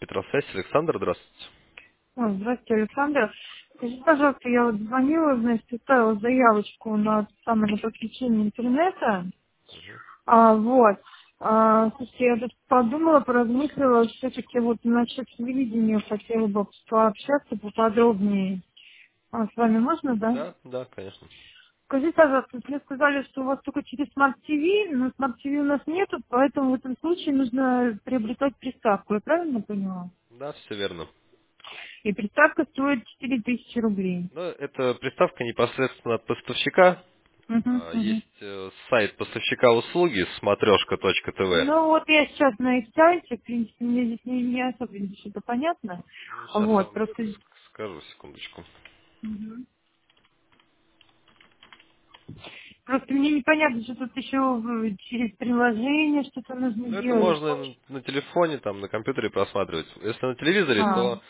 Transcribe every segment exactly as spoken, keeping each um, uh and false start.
Петросвязь, Александр, здравствуйте. Ой, здравствуйте, Александр. Скажите, пожалуйста, я вот звонила, значит, оставила заявочку на самое на подключение интернета. Мгм. А, вот. А, слушайте, я тут подумала, поразмыслила, все-таки вот насчет телевидения хотела бы пообщаться поподробнее. А, с вами можно, да? Да, да, конечно. Скажите, пожалуйста, мне сказали, что у вас только через Smart ти ви, но Smart ти ви у нас нету, поэтому в этом случае нужно приобретать приставку. Я правильно поняла? Да, все верно. И приставка стоит четыре тысячи рублей. Но это приставка непосредственно от поставщика. Мгм, А, мгм. Есть э, сайт поставщика услуги смотрешка точка тв. Ну вот я сейчас на их сайте, в принципе, мне здесь не, не особо что-то понятно. Ну, сейчас я Вот, вам просто... ск- скажу, секундочку. Мгм. Просто мне непонятно, что тут еще в- через приложение что-то нужно Ну, это делать. можно на на телефоне, там, на компьютере просматривать. Если на телевизоре, А, то...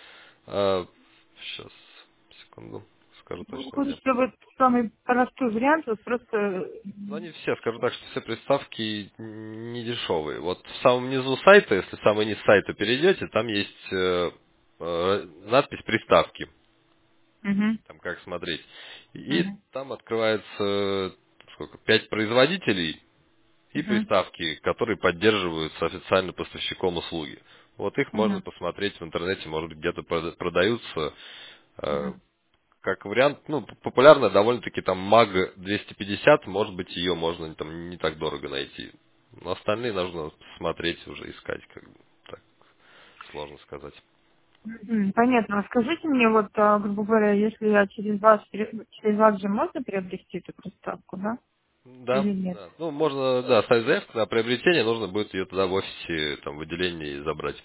сейчас, секунду, скажу ну, точно где. хочется вот самый простой вариант, вот просто... Ну, они все, скажу так, что все приставки не дешевые. Вот в самом низу сайта, если в самый низ сайта перейдете, там есть э, э, надпись приставки, Угу, там как смотреть. И угу, там открывается э, сколько, пять производителей и угу, приставки, которые поддерживаются официально поставщиком услуги. Вот их можно угу, посмотреть в интернете, может быть, где-то прода- продаются. э, угу. как вариант, ну, п- популярная довольно-таки там маг двести пятьдесят, может быть, ее можно там не так дорого найти. Но остальные нужно смотреть уже, искать, как бы, так сложно сказать. Мгм, понятно. А скажите мне, вот, а, грубо говоря, если я через вас, пере- через вас же можно приобрести эту приставку, да? Да, Или нет? да. Ну, можно, да, ставить заявку на приобретение, нужно будет ее тогда в офисе, там, в отделении забрать.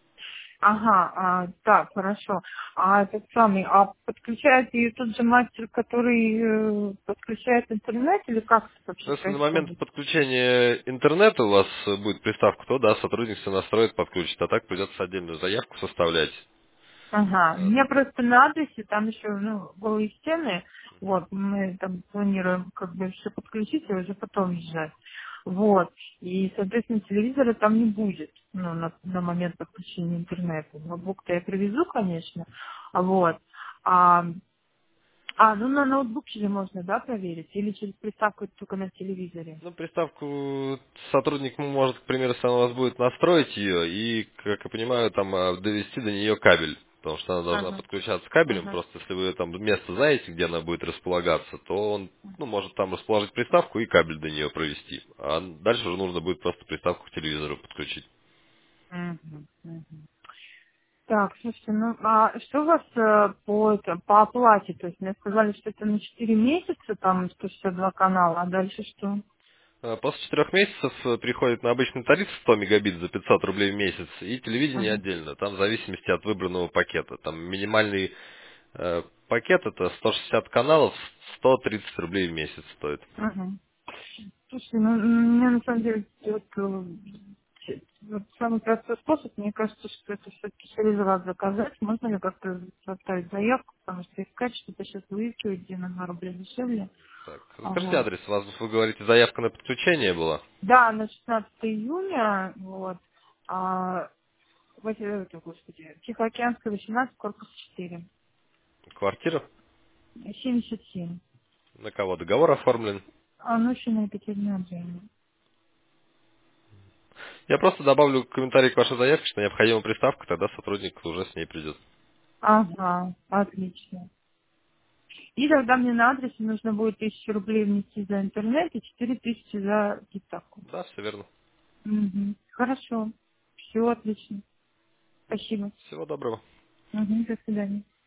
Ага, а, так, хорошо. А этот самый, а подключает ее тот же мастер, который э, подключает интернет, или как это вообще Но если на момент происходит? подключения интернета у вас э, будет приставка, то да, сотрудник все настроит, подключит, а так придется отдельную заявку составлять. Ага, у Э, меня просто на адресе, там еще, ну, голые стены, вот, мы там планируем как бы все подключить и уже потом езжать. Вот, и, соответственно, телевизора там не будет, ну, на, на момент подключения интернета. Ноутбук-то я привезу, конечно, а вот. А, а, ну на ноутбуке же можно, да, проверить? Или через приставку только на телевизоре? Ну, приставку сотрудник может, к примеру, если он у вас будет настроить ее и, как я понимаю, там а, довести до нее кабель. Потому что она должна Ага, подключаться кабелем. ага. Просто если вы там место знаете, где она будет располагаться, то он ну, может там расположить приставку и кабель до нее провести. А дальше уже нужно будет просто приставку к телевизору подключить. Мгм, мгм. Так, слушайте, ну а что у вас э, по, это, по оплате? То есть мне сказали, что это на четыре месяца, там сто шестьдесят два канала, а дальше что? А После четырех месяцев э, приходит на обычный тариф сто мегабит за пятьсот рублей в месяц и телевидение Ага, отдельно. Там в зависимости от выбранного пакета. Там минимальный Э, Пакет это сто шестьдесят каналов, сто тридцать рублей в месяц стоит. ага. Слушайте, ну мне на самом деле вот, э, ч- вот самый простой способ, мне кажется, что это все-таки через вас заказать. Можно ли как-то составить заявку, потому что искать что-то сейчас выискивать, где на два рубля дешевле. Так, А скажите вот. адрес. У вас, вы говорите, заявка на подключение была? Да, на шестнадцатое июня, вот, а, вот, э, это, господи, Тихоокеанская, восемнадцать, корпус четыре, Квартира? семьдесят семь. На кого договор оформлен? Анушина Екатерина Андреевна. Я просто добавлю комментарий к вашей заявке, что необходима приставка, тогда сотрудник уже с ней придет. Ага, отлично. И тогда мне на адресе нужно будет тысячу рублей внести за интернет и четыре тысячи за гитарку. Да, все верно. Угу. Хорошо. Все отлично. Спасибо. Всего доброго. Угу, до свидания.